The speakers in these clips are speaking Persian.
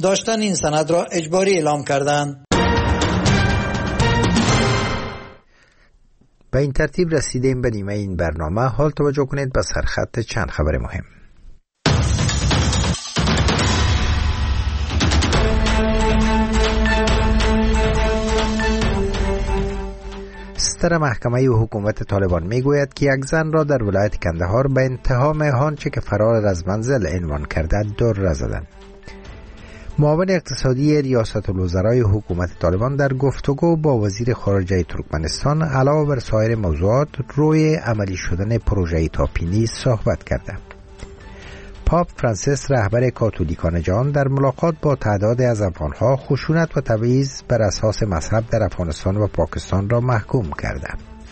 داشتن این سند را اجباری اعلام کردند. به این ترتیب رسیدیم به نیمه این برنامه. حال توجه کنید به سرخط چند خبر مهم. صدر محکمه حکومت طالبان میگوید که یک زن را در ولایت کندهار به اتهام آنچه که فرار از منزل عنوان کرده دور زدند. معاون اقتصادی ریاست الوزرای حکومت طالبان در گفتگو با وزیر خارجه ترکمنستان علاوه بر سایر موضوعات روی عملی شدن پروژه تاپینی صحبت کرده. پاپ فرانسیس رهبر کاتولیکان جهان در ملاقات با تعداد از افغانها خشونت و تبعیض بر اساس مذهب در افغانستان و پاکستان را محکوم کرده.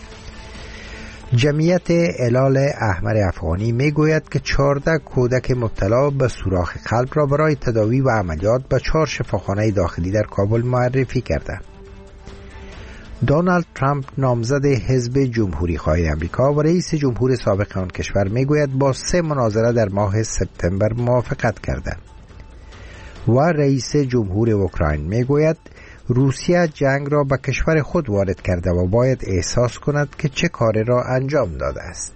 جمعیت هلال احمر افغانی میگوید که 14 کودک مبتلا به سوراخ قلب را برای تداوی و عملیات به 4 شفاخانه داخلی در کابل معرفی کرده. دونالد ترامپ نامزد حزب جمهوری خواه امریکا و رئیس جمهور سابق آن کشور میگوید با 3 مناظره در ماه سپتامبر موافقت کرده. و رئیس جمهور اوکراین میگوید روسیه جنگ را به کشور خود وارد کرده و باید احساس کند که چه کاری را انجام داده است.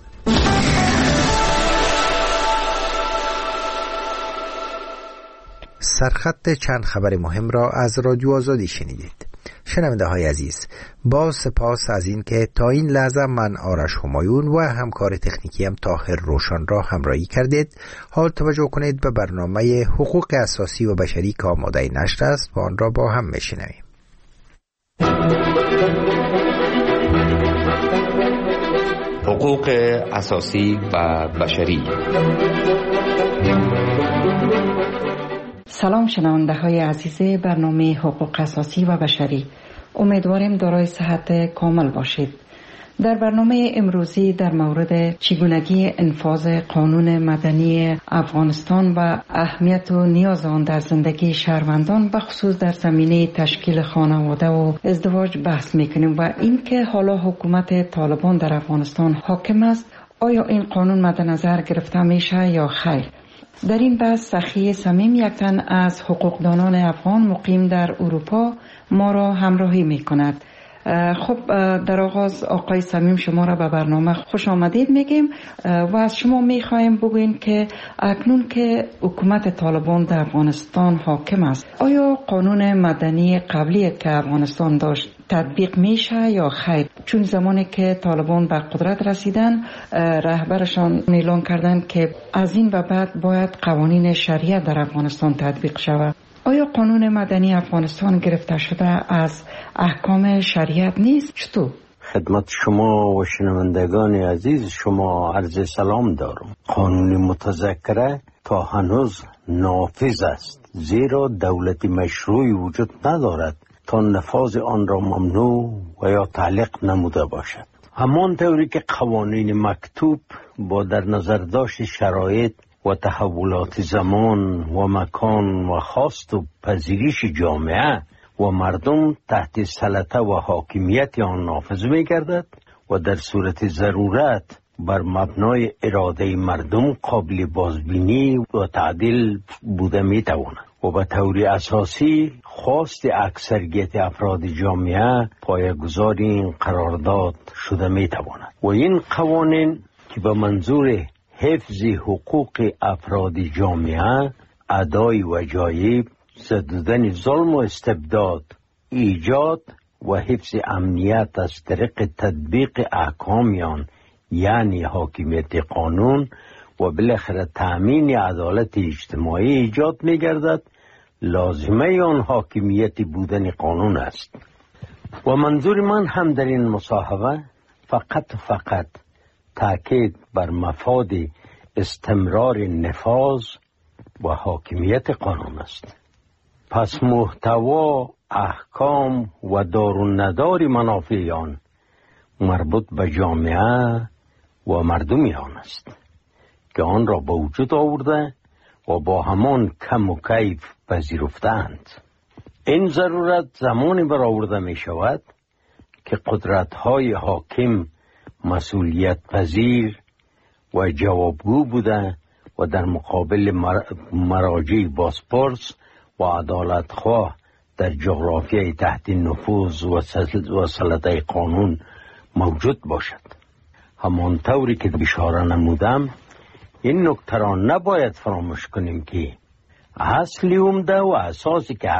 سرخط چند خبر مهم را از رادیو آزادی شنیدید. شنونده های عزیز، با سپاس از این که تا این لحظه من آرش همایون و همکار تکنیکی هم طاهر روشن را همراهی کردید. حال توجه کنید به برنامه حقوق اساسی و بشری که آماده نشر است و آن را با هم میشنویم. حقوق اساسی و بشری. سلام شنونده های عزیز برنامه حقوق اساسی و بشری، امیدواریم دارای صحت کامل باشید. در برنامه امروزی در مورد چگونگی انفاذ قانون مدنی افغانستان و اهمیت و نیاز آن در زندگی شهروندان به خصوص در زمینه تشکیل خانواده و ازدواج بحث میکنیم و اینکه حالا حکومت طالبان در افغانستان حاکم است، آیا این قانون مد نظر گرفته میشه یا خیر؟ در این بحث سخی صمیم، یک تن از حقوقدانان افغان مقیم در اروپا، ما را همراهی می کند. خب در آغاز آقای صمیم شما را به برنامه خوش آمدید میگیم و از شما میخوایم بگوین که اکنون که حکومت طالبان در افغانستان حاکم است، آیا قانون مدنی قبلی که افغانستان داشت تطبیق میشه یا خیر؟ چون زمانی که طالبان به قدرت رسیدن، رهبرشان اعلان کردن که از این به بعد باید قوانین شریعت در افغانستان تطبیق شود. آیا قانون مدنی افغانستان گرفته شده از احکام شریعت نیست؟ چطور؟ خدمت شما و شنوندگان عزیز شما عرض سلام دارم. قانون متذکره تا هنوز نافذ است، زیرا دولت مشروعی وجود ندارد تا نفاذ آن را ممنوع و یا تعلیق نموده باشد. همان طوری که قوانین مکتوب با در نظر داشت شرایط و تحولات زمان و مکان و خواست و پذیرش جامعه و مردم تحت سلطه و حاکمیت آن نافذ می گردد و در صورت ضرورت بر مبنای اراده مردم قابل بازبینی و تعدیل بوده می تواند و به طور اساسی خواست اکثریت افراد جامعه پایه‌گذار این قرارداد شده می تواند و این قوانین که به منظور حفظ حقوق افراد جامعه، ادای وجایب، سدودن ظلم و استبداد، ایجاد و حفظ امنیت از طریق تطبیق احکامیان یعنی حاکمیت قانون و بالاخره تأمین عدالت اجتماعی ایجاد می گردد، لازمه آن حاکمیت بودن قانون است. و منظور من هم در این مصاحبه فقط تأکید بر مفاد استمرار نفاذ و حاکمیت قانون است. پس محتوا، احکام و دار و ندار منافع آن مربوط به جامعه و مردم آن است که آن را به وجود آورده و با همان کم و کیف پذیرفتند. این ضرورت زمانی برآورده می شود که قدرت‌های حاکم مسئولیت پذیر و جوابگو بوده و در مقابل مراجع بازپرس و عدالت خواه در جغرافیای تحت نفوذ و سلطه قانون موجود باشد. همانطوری که اشاره نمودم، این نکته را نباید فراموش کنیم که اصلی عمده و اساسی که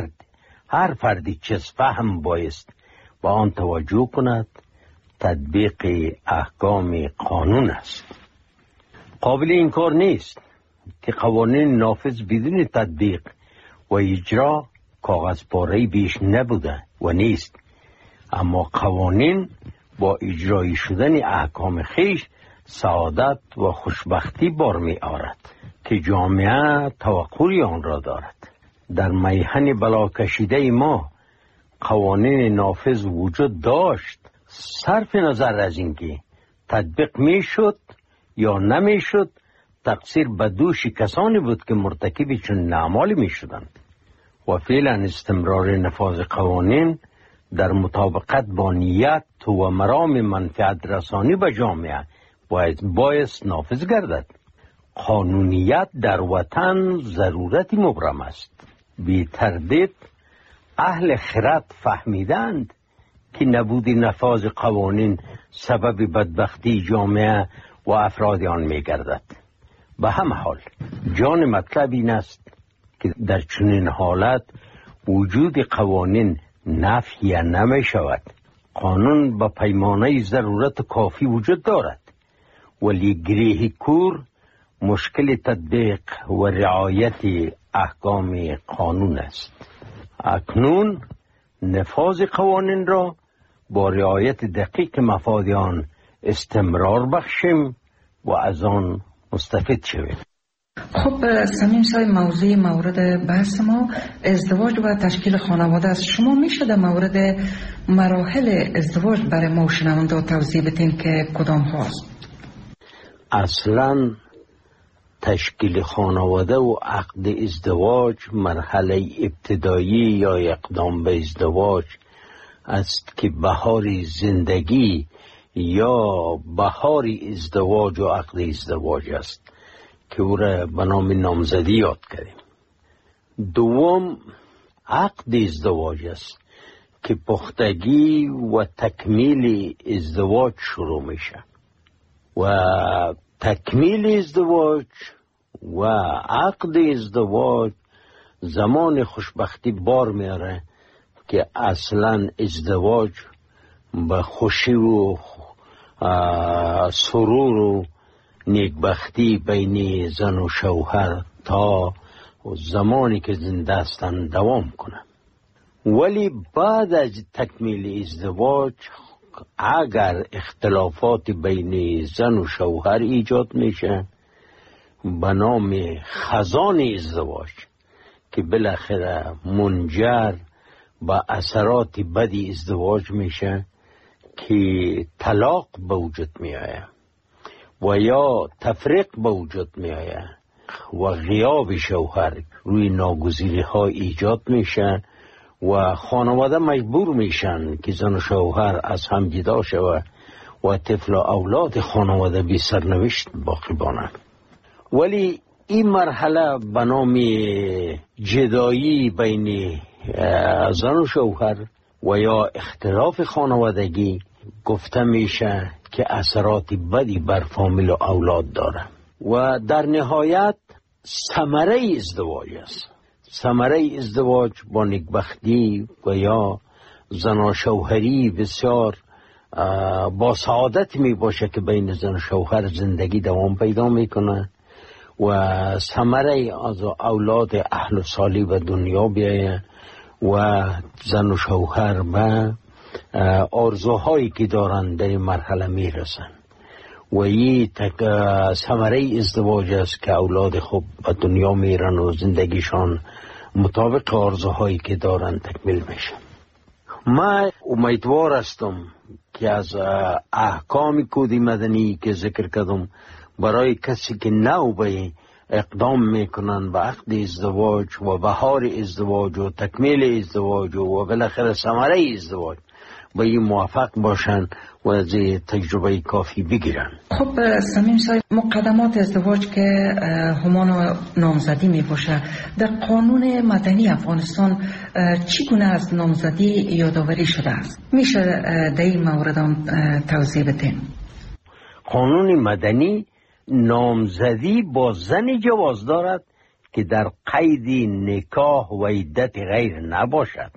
هر فردی چیز فهم بایست با آن توجه کند تطبیق احکام قانون است. قابل انکار نیست که قوانین نافذ بدون تطبیق و اجرا کاغذ پاره بیش نبوده و نیست، اما قوانین با اجرایی شدن احکام خیش سعادت و خوشبختی بار می آورد که جامعه توقعی آن را دارد. در میهن بلا کشیده ما قوانین نافذ وجود داشت، صرف نظر از اینکه تطبیق می شد یا نمی شد، تقصیر به دوش کسانی بود که مرتکب چون اعمالی می شدند و فعلا استمرار نفاذ قوانین در مطابقت با نیت و مرام منفعت رسانی به جامعه بایست نافذ گردد. قانونیت در وطن ضرورتی مبرم است. بی تردید اهل خرد فهمیدند که نبود نفاذ قوانین سبب بدبختی جامعه و افراد آن می گردد. به همه حال جان مطلب این است که در چنین حالت وجود قوانین نفی نمی شود. قانون به پیمانه ضرورت کافی وجود دارد، ولی گریه کور مشکل تطبیق و رعایت احکام قانون است. اکنون نفاذ قوانین را با رعایت دقیق مفاد آن استمرار بخشیم و از آن مستفید شویم. خب سمیم صاحب، موضوع مورد بحث ما ازدواج و تشکیل خانواده است. شما میشه در مورد مراحل ازدواج برای ما شنونده توضیح بدین که کدام هاست؟ اصلا تشکیل خانواده و عقد ازدواج مرحله ابتدایی یا اقدام به ازدواج است که بهار زندگی یا بهار ازدواج و عقد ازدواج است که او را به نام نامزدی یاد کردیم. دوم عقد ازدواج است که پختگی و تکمیل ازدواج شروع میشه و تکمیل ازدواج و عقد ازدواج زمان خوشبختی بار میاره که اصلا ازدواج به خوشی و سرور و نیکبختی بین زن و شوهر تا زمانی که زنده هستند دوام کنه. ولی بعد از تکمیل ازدواج اگر اختلافات بین زن و شوهر ایجاد میشه به نام خزان ازدواج که بالاخره منجر به اثرات بدی ازدواج میشه که طلاق به وجود میآید و یا تفریق به وجود میآید و غیاب شوهر روی ناگزیری ها ایجاد میشه و خانواده مجبور میشن که زن و شوهر از هم جدا شوه و طفل و اولاد خانواده بی سرنوشت باقی بانند. ولی این مرحله به نام جدایی بین زن و شوهر و یا اختلاف خانوادگی گفته میشه که اثرات بدی بر فامیل و اولاد داره و در نهایت ثمره ازدواج است. ثمره ازدواج با نیکبختی و یا زن و شوهری بسیار با سعادت می باشه که بین زن و شوهر زندگی دوام پیدا میکنه و ثمره از اولاد اهل و صالح به دنیا بیایه و زن و شوهر به آرزوهایی که دارن در این مرحله میرسن و این ثمره ازدواج است که اولاد خوب به دنیا میرن و زندگیشان مطابق آرزوهایی که دارن تکمیل میشه. من امیدوار هستم که از احکام کد مدنی که ذکر کردم برای کسی که نو به اقدام میکنن به عقد ازدواج و بهار ازدواج و تکمیل ازدواج و بالاخره ثمره ازدواج به این موافق باشن و از تجربه کافی بگیرن. خب صمیم صاحب، مقدمات ازدواج که همان نامزدی می باشه، در قانون مدنی افغانستان چگونه از نامزدی یادآوری شده است؟ میشه در این مورد توضیح بدین؟ قانون مدنی نامزدی با زن جواز دارد که در قید نکاح و عدت غیر نباشد.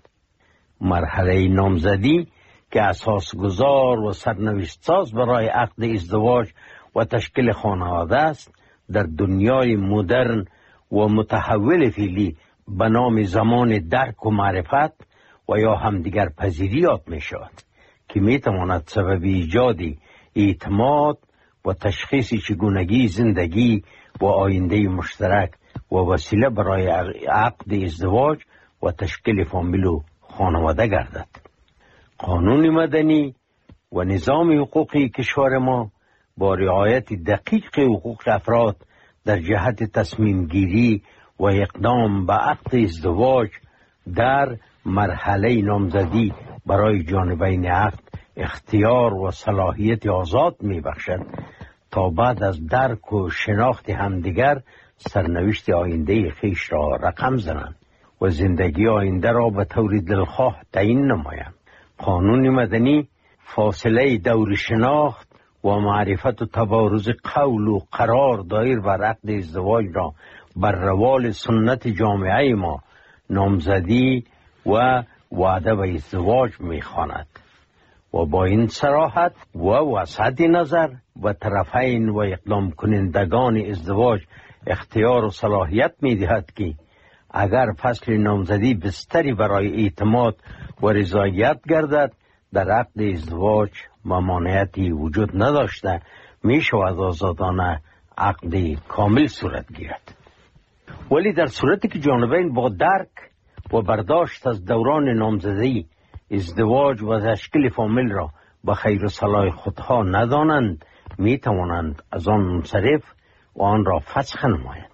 مرحله نامزدی که اساسگذار و سرنوشت ساز برای عقد ازدواج و تشکیل خانواده است، در دنیای مدرن و متحول فعلی به نام زمان درک و معرفت و یا همدیگر پذیری یاد می شود که می تواند سبب ایجاد اعتماد و تشخیص چگونگی زندگی و آینده مشترک و وسیله برای عقد ازدواج و تشکیل فامیل و خانواده گردد. قانون مدنی و نظام حقوقی کشور ما با رعایت دقیق حقوق افراد در جهت تصمیم گیری و اقدام به عقد ازدواج در مرحله نامزدی برای جانبین عقد اختیار و صلاحیت آزاد می بخشد تا بعد از درک و شناخت همدیگر سرنوشت آینده خیش را رقم زنند و زندگی آینده را به طور دلخواه تعیین نمایند. قانون مدنی فاصله دور شناخت و معرفت و تبارز قول و قرار دایر بر عقد ازدواج را بر روال سنت جامعه ما نامزدی و وعده به ازدواج می‌خواند و با این صراحت و وسعت نظر و طرفین و اقدام کنندگان ازدواج اختیار و صلاحیت می‌دهد که اگر فصل نامزدی بستری برای اعتماد و رضایت گردد، در عقد ازدواج ممانعتی وجود نداشته می شود آزادانه عقد کامل صورت گیرد. ولی در صورتی که جانبین با درک و برداشت از دوران نامزدی ازدواج و تشکیل فامیل را به خیر و صلاح خودها ندانند، می توانند از آن منصرف و آن را فسخ نمایند.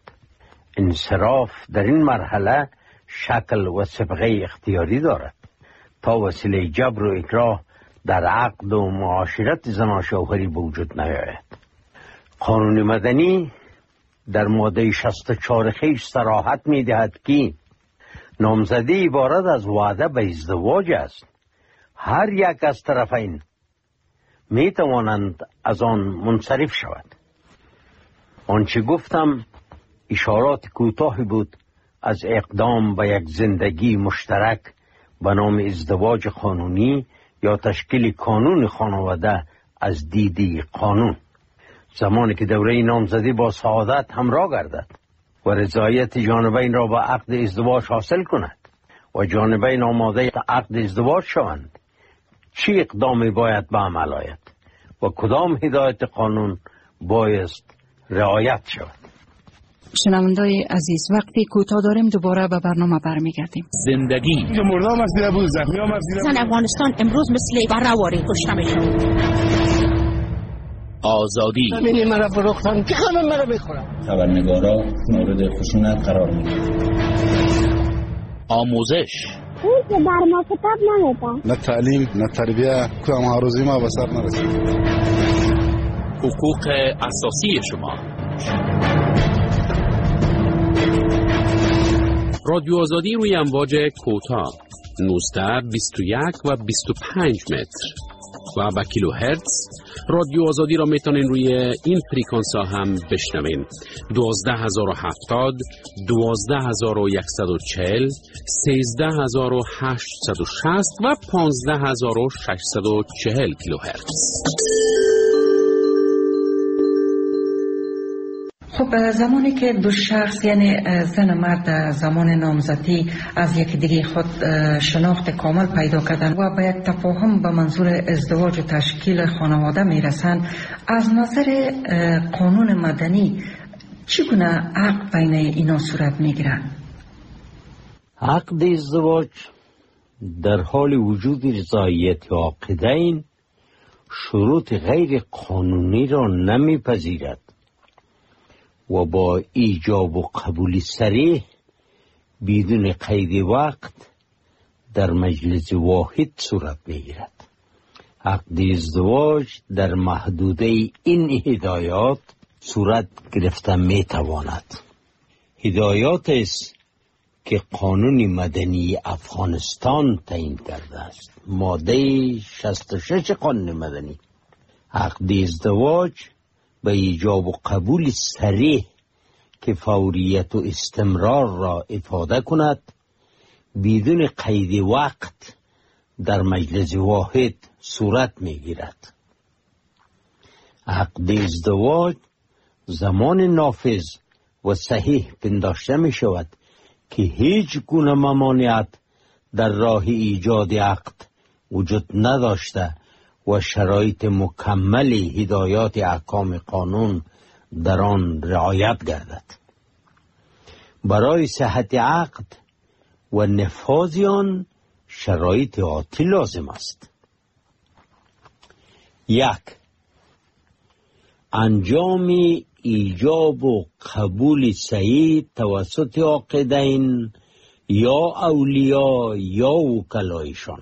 انصراف در این مرحله شکل و سابقه اختیاری دارد تا وسیله جبر و اکراه در عقد و معاشرت زن و شوهری به وجود نیاید. قانون مدنی در ماده 64 خیش صراحت می دهد که نامزدی عبارت از وعده به ازدواج است. هر یک از طرفین می توانند از آن منصرف شود. آنچه گفتم اشارات کوتاهی بود از اقدام به یک زندگی مشترک به نام ازدواج قانونی یا تشکیل کانون خانواده از دیدی قانون. زمانی که دوره نامزدی با سعادت همراه گردد و رضایت جانبین را به عقد ازدواج حاصل کند و جانبین آماده عقد ازدواج شوند، چه اقدامی باید به عمل آید و کدام هدایت قانون بایست رعایت شود؟ شنوندای عزیز، وقتی کوتاه داریم دوباره به برنامه برمیگردیم. زندگی مردم از دیده بود، زخمی هم از دیده بود. زن افغانستان امروز مثل بررواری کشته میشد. آزادی ببینی مرا فروختن که همه مرا بخورن. خبرنگارا مورد خشونت قرار میگیرن. آموزش اون که در ما کتاب نمیدن. نه تعلیم نه تربیه که هم روزی ما به سر نرسید. حقوق اساسی شما. رادیو آزادی روی امواج کوتاه 19 21 و 25 متر و با کیلو هرتز. رادیو آزادی را میتونین روی این فریکانس ها هم بشنوین: 12070 12140 13860 و 15640 کیلو هرتز. خب زمانی که دو شخص یعنی زن و مرد زمان نامزدی از یک دیگه خود شناخت کامل پیدا کردن و به یک تفاهم به منظور ازدواج و تشکیل خانواده میرسند، از نظر قانون مدنی چگونه عقد بین اینا صورت میگیرد؟ عقد ازدواج در حال وجود رضایت عاقدین شروط غیر قانونی را نمیپذیرد و با ایجاب و قبول صریح بدون قید وقت در مجلس واحد صورت میگیرد. عقد ازدواج در محدوده این هدایات صورت گرفته می تواند. هدایات است که قانون مدنی افغانستان تعیین کرده است. ماده 66 قانون مدنی عقد ازدواج به ایجاب و قبول صریح که فوریت و استمرار را افاده کند بدون قید وقت در مجلس واحد صورت می گیرد. عقد ازدواج زمان نافذ و صحیح پنداشته می شود که هیچ گونه ممانعت در راه ایجاد عقد وجود نداشته و شرایط مکمل هدایات احکام قانون در آن رعایت گردد. برای صحت عقد و نفاذ آن شرایط آتی لازم است. 1. انجام ایجاب و قبول صحیح توسط عاقدین یا اولیاء یا وکلایشان.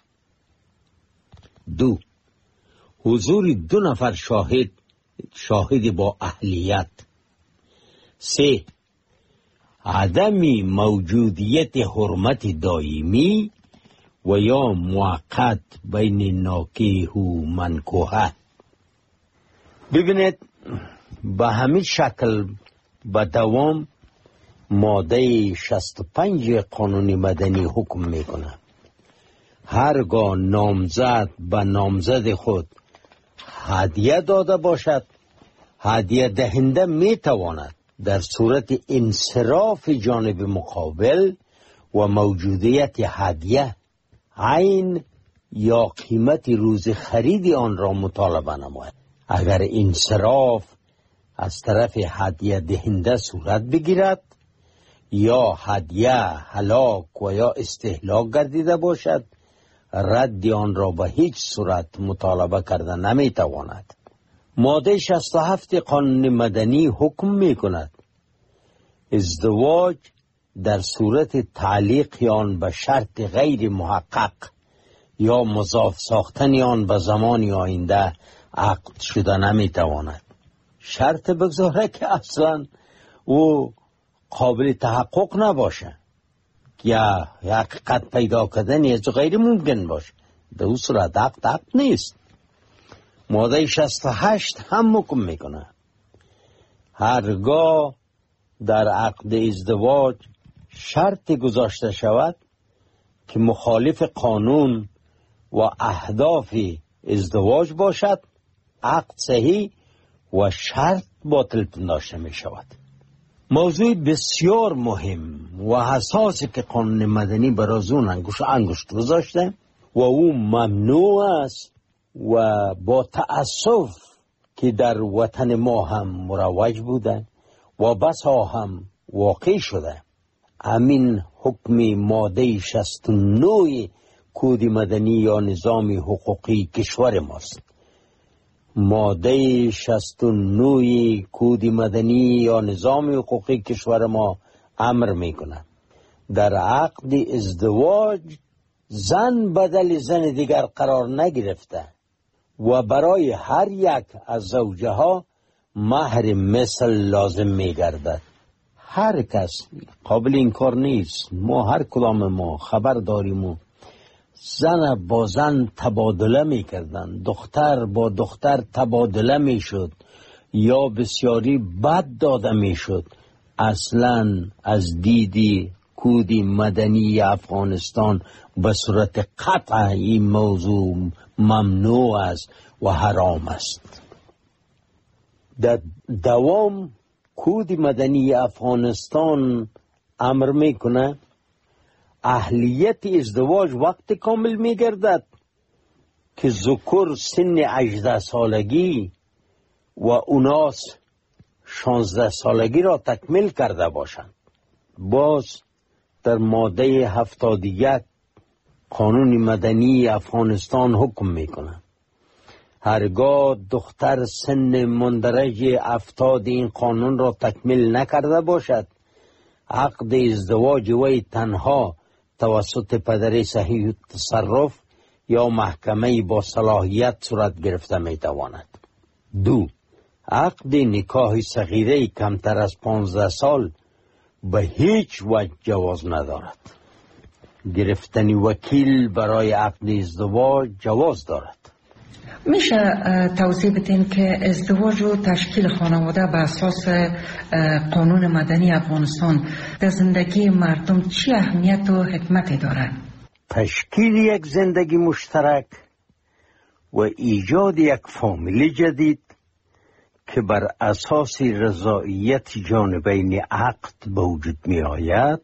2. حضور 2 نفر شاهد با اهلیت. 3. عدم موجودیت حرمت دائمی و یا موقت بین ناکح و منکوحه. ببینید به همین شکل به دوام ماده 65 قانون مدنی حکم میکنه هرگاه نامزد به نامزد خود هدیه داده باشد، هدیه دهنده میتواند در صورت انصراف جانب مقابل و موجودیت هدیه عین یا قیمت روز خرید آن را مطالبه نماید. اگر انصراف از طرف هدیه دهنده صورت بگیرد یا هدیه هلاک و یا استهلاک گردیده باشد، رد آن را به هیچ صورت مطالبه کرده نمیتواند. ماده 67 قانون مدنی حکم می کند ازدواج در صورت تعلیق آن به شرط غیر محقق یا مضاف ساختن آن به زمان آینده عقد شده نمیتواند. شرط بگذاره که اصلا او قابل تحقق نباشه یا حقیقت پیدا کردن از غیر ممکن باشه، در اون صورت عقد نیست. ماده 68 هم حکم میکنه هرگاه در عقد ازدواج شرط گذاشته شود که مخالف قانون و اهداف ازدواج باشد، عقد صحیح و شرط باطل پنداشته می شود. موضوع بسیار مهم و حساسی که قانون مدنی برای اون انگشت گذاشته و او ممنوع است و با تأسف که در وطن ما هم مروج بوده و بسا هم واقع شده. همین حکم ماده 69 کد مدنی یا نظام حقوقی کشور ماست. ماده 69 کد مدنی یا نظام حقوقی کشور ما امر میکنه در عقد ازدواج زن بدل زن دیگر قرار نگرفته و برای هر یک از زوجه ها مهر مثل لازم میگردد. هر کس قابل انکار نیست، ما هر کدام ما خبر داریم و زن با زن تبادله میکردن، دختر با دختر تبادله میشد یا بسیاری بد داده میشد. اصلا از دیدی کد مدنی افغانستان به صورت قطع این موضوع ممنوع است و حرام است. در دوام کد مدنی افغانستان امر میکنه اهلیت ازدواج وقت کامل میگردد که ذکر سن 18 سالگی و اناس 16 سالگی را تکمیل کرده باشند. باز در ماده 71 قانون مدنی افغانستان حکم میکنه هرگاه دختر سن مندرج 70 این قانون را تکمیل نکرده باشد، عقد ازدواج وی تنها توسط پدر صحیح تصرف یا محکمه با صلاحیت صورت گرفته می تواند. 2. عقد نکاح صغیره کمتر از 15 سال به هیچ وجه جواز ندارد. گرفتن وکیل برای عقد ازدواج جواز دارد. میشه توضیح بدین که ازدواج و تشکیل خانواده به اساس قانون مدنی افغانستان در زندگی مردم چی اهمیت و حکمتی دارد؟ تشکیل یک زندگی مشترک و ایجاد یک فامیل جدید که بر اساس رضایت جانبین عقد به وجود می آید،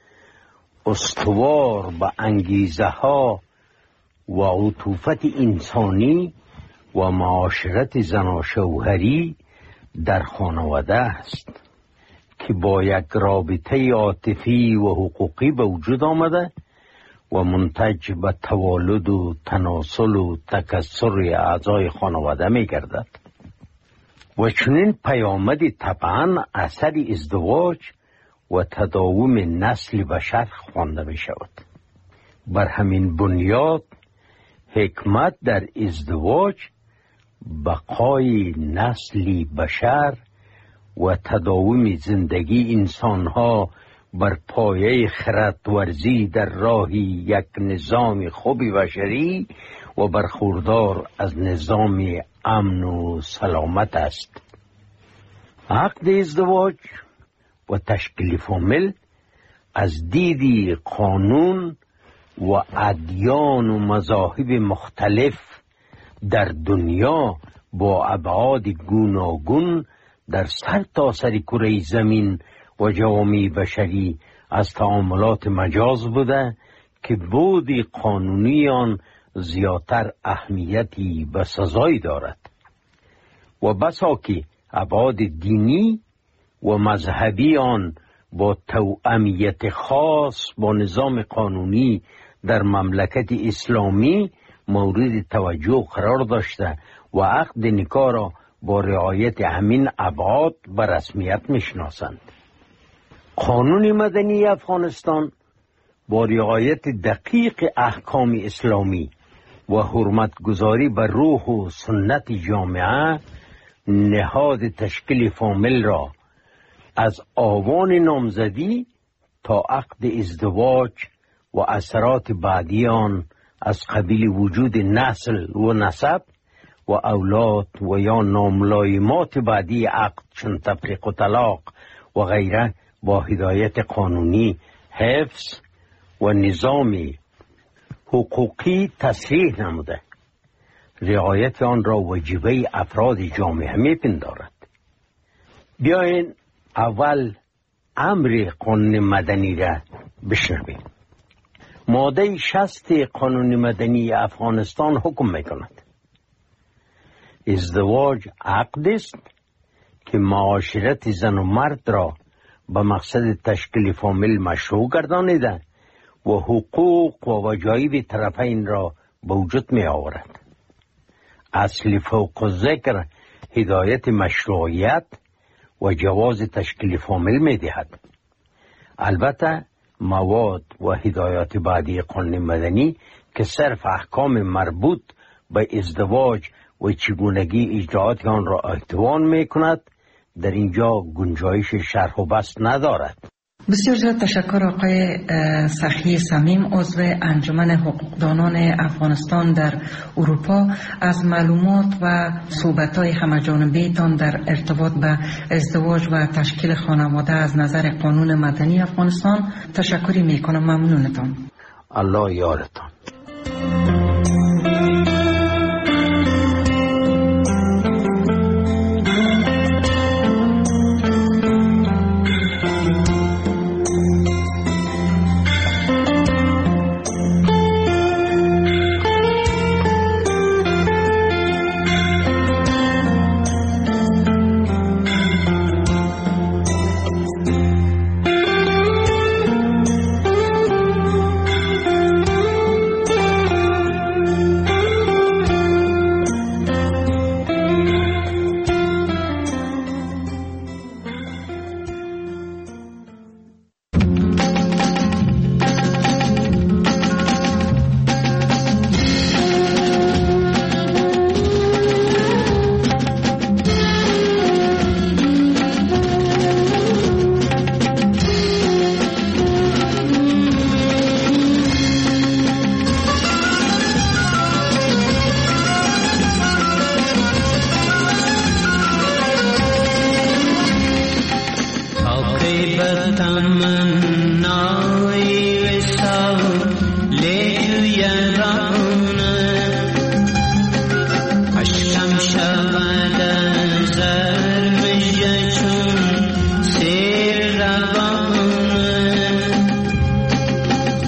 استوار به انگیزه ها و عطوفت انسانی و معاشرت زناشوهری در خانواده است که با یک رابطه عاطفی و حقوقی به وجود آمده و منتج به توالد و تناسل و تکثر اعضای خانواده می گردد. و چنین پیامدی طبعا اثر ازدواج و تداوم نسل بشر خوانده می شود. بر همین بنیاد حکمت در ازدواج بقای نسل بشر و تداوم زندگی انسانها بر پایه خردورزی در راه یک نظام خوب بشری و برخوردار از نظام امن و سلامت است. عقد ازدواج و تشکیل فامیل از دید قانون و ادیان و مذاهب مختلف در دنیا با ابعاد گوناگون در سرتاسر کره زمین و جوامع بشری از تعاملات مجاز بوده که بود قانونی آن زیادتر اهمیتی به سزایی دارد و بسا که ابعاد دینی و مذهبی آن با توأمیت خاص با نظام قانونی در مملکت اسلامی مورد توجه قرار داشته و عقد نکاح را با رعایت همین ابعاد به رسمیت میشناسند. قانون مدنی افغانستان با رعایت دقیق احکام اسلامی و حرمتگذاری بر روح و سنت جامعه نهاد تشکیل فامیل را از آوان نامزدی تا عقد ازدواج و اثرات بعدی آن از قبیل وجود نسل و نسب و اولاد و یا ناملایمات بعدی عقد چون تفریق و طلاق و غیره با هدایت قانونی حفظ و نظام حقوقی تصریح نموده. رعایت آن را واجبه افراد جامعه میپندارد. بیاین اول امر قانون مدنی را بشنویم. ماده 60 قانون مدنی افغانستان حکم میکند ازدواج عقد است که معاشرت زن و مرد را به مقصد تشکیل فامیل مشروع گردانیده و حقوق و وجایب طرفین را به وجود می آورد. اصل فوق ذکر هدایت مشروعیت و جواز تشکیل فامیل می دهد. البته مواد و هدایات بعدی قانون مدنی که صرف احکام مربوط به ازدواج و چگونگی اجراعات آن را احتوان می کند در اینجا گنجایش شرح و بسط ندارد. بسیار زیاد تشکر آقای سخی صمیم، عضو انجمن حقوقدانان افغانستان در اروپا، از معلومات و صحبت‌های همه‌جانبه تان در ارتباط به ازدواج و تشکیل خانواده از نظر قانون مدنی افغانستان. تشکری میکنم. ممنونتان. الله یارتان.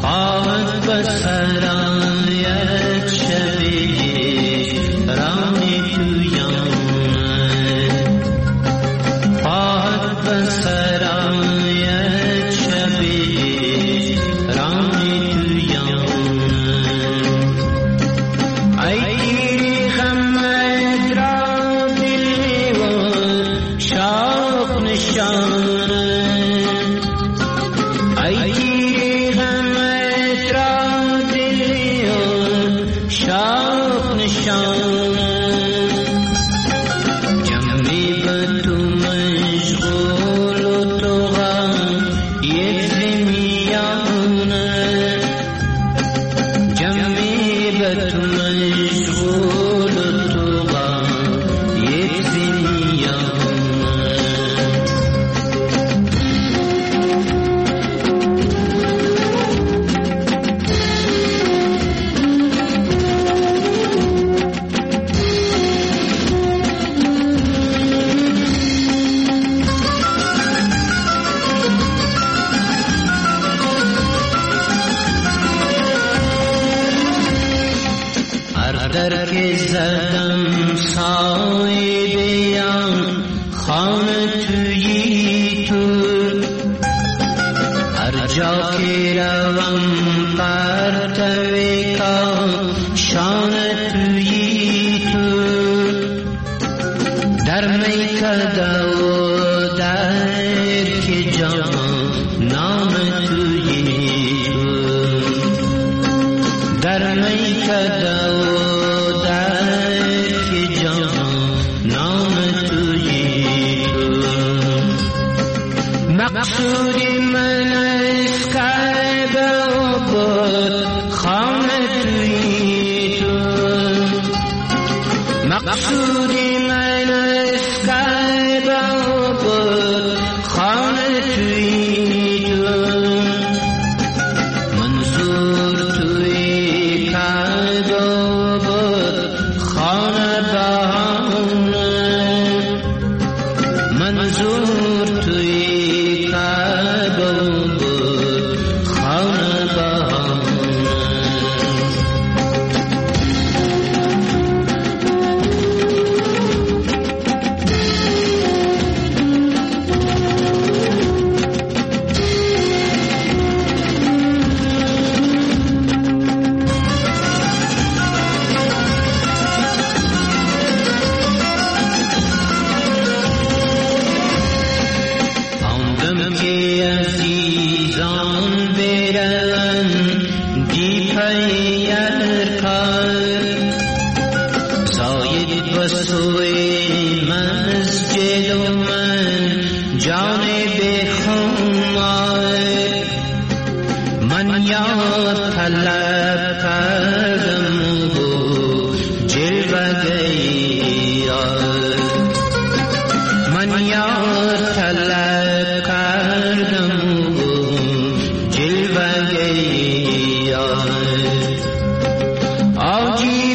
Alji